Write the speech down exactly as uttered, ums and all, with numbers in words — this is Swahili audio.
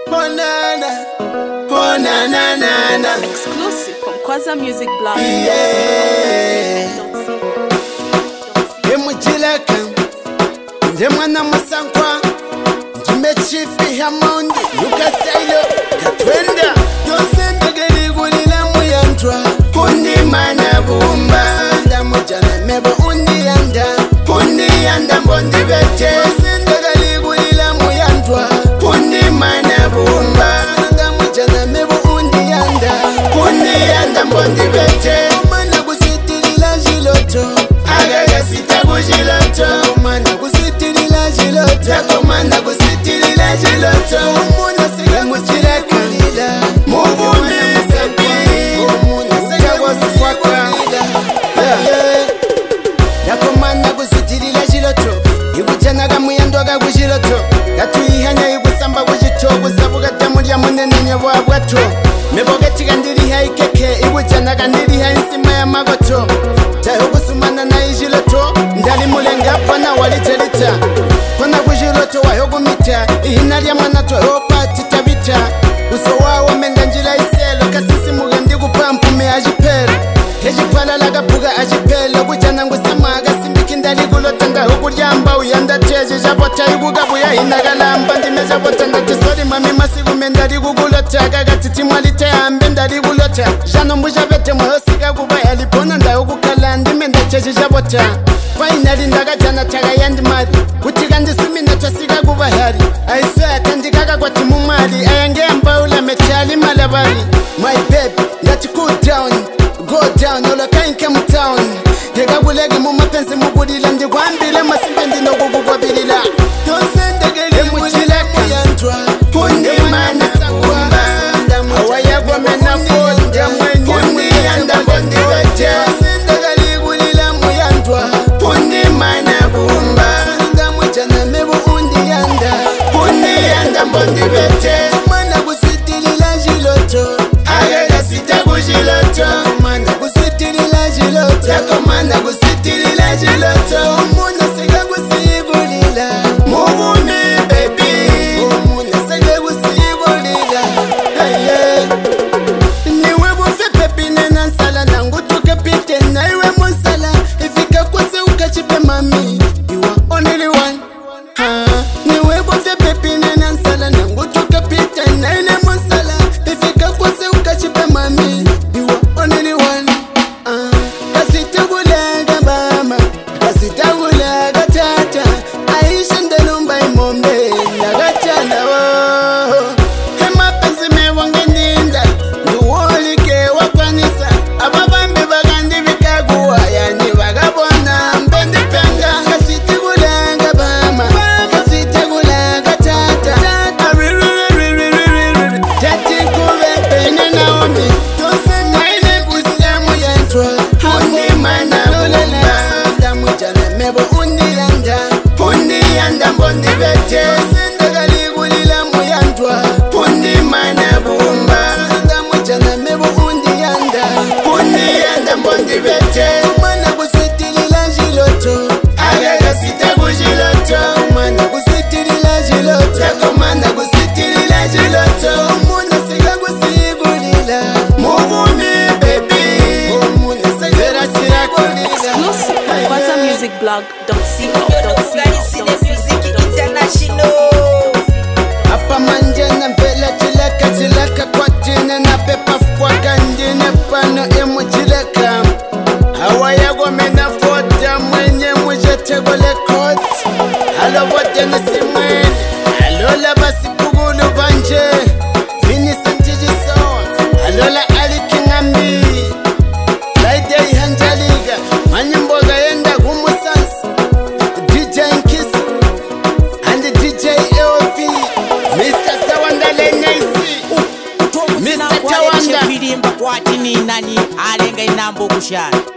Oh na na, oh na na na na. Exclusive from Kwaza Music Blog. Yeah. Emujilaka, njemwana masankwa, njime chifi hamondi, luka sailo, katwenda. Yosende geli gulila muyantwa, undi mana bumba. Sanda mujana mebo undi yanda, undi yanda mbondi bete. Yosende geli gulila muyantwa, undi mana bumba. Sanda mujana mebo undi yanda, undi yanda mbondi bete. Umana kusitilila jiloto, agaga sita kujiloto. Umana kusitilila jiloto, yakomanda kusitilila jiloto. Umuna siga kusilaka, mubuni sebi. Umuna siga kusilaka, yakomanda kusitilila jiloto. Igujanaga muyandwaga kujiloto, yatuyihanya igusamba kujito. Kusabuga tamurya munene nyabwabwato. Mebogetiga ndiriha ikeke, igujanaga ndiriha insima ya magoto. Taho kusumana na ijiloto, ndali mulenga pana walitelita. Pana kujiloto wahogumita, ihina lya mwana tohopa titabita. Uso wawo menda njila iselo, kasisi mugendi kupampu me ajipelo. Hejipala laga buga ajipelo, kujana ngusama agasimbiki ndali gulota. Ndaho kulyamba uyanda teje jabota igugabu ya hinagalamba. Ndime jabota ndatisori mami masigu mendali gugulota. Gagatiti mwalite ambe ndali gulota. Jano mbuja bete mwosiga guba yalipona ndaho gukala. Ndime ndateje jabota fainali ndagajana taga yandi mali. Utiga ndisumi natwasiga guba hari. Aiswa tandikaga kwa timu mali. Ayangemba ula metali malabari. My baby, let's go down, go down, ola kainke mu town. Dega gulegi mu mapenzi mugulila. Ndigwambile masimbe ndino gugugwabilila. Donsendegele mujilaka yantwa, undi mana sakumba. Awayagwa mena fonda mwenye undi yanda bondi wete. Donsendegele gulila muyantwa, undi mana bumba. Sunda mujana mebu undi yanda, undi yanda bondi wete. Kumana kusitilila jiloto, agaga sita kujiloto. Kumana kusitilila jiloto, yakomanda kusitilila jiloto. Umuna siga kusigulila, mubuni baby. Umuna siga kusigulila, hey yeah. Niwe bufe pepi nena nsala, nangu tuke pite na iwe musala. Ifika kwase ukachipe mami, you are only one. Ha, niwe bufe pepi nena nsala, nangu tuke pite na ile musala. Ifika kwase ukachipe mami, you are only one. Ah, kasitagulaga mama, kasitagulaga tata. Aisha ndelumba imombe, nagachana wo. Hema penzi mewange ndinda, nduwolike wakwanisa. Ababambi bagandi bikaguwa, yani bagabona mbendi penga. Kasitagulaga mama, kasitagulaga tata. Aririririririri, tati kube pene naomi. Dose naine kusilamu yantwa, undi mana bumba. Sanda mujana mebo undi yanda, undi yanda mbondi bete. Sendega gulila muyantwa, undi mana bumba. Sanda mujana mebo undi yanda, undi yanda mbondi bete. Umana kusitilila jiloto, agaga sita kujiloto. Umana kusitilila jiloto, yakomanda kusitilila jiloto. Umuna siga kusigulila, mubuni baby. Umuna siga kusigulila. Exclusive from Kwaza Music Blog. Apa manjena mpela chilaka chilaka kwa tine na pepa fukwa kandine pano emu chilaka. Awayagwa mena fota mwenye mwijetegole koti. Halo bote nisimweni, halola basi bugulu banje. Vincent Jison, halola Ali Kingambi. Friday Hanjaliga, manyimboga yenda gumusansi. D J Nkisu and the D J A O V, Mister Sawandale Naisi, Mister Tawanda. Firimba kwa tini nani alenga inambo kushana.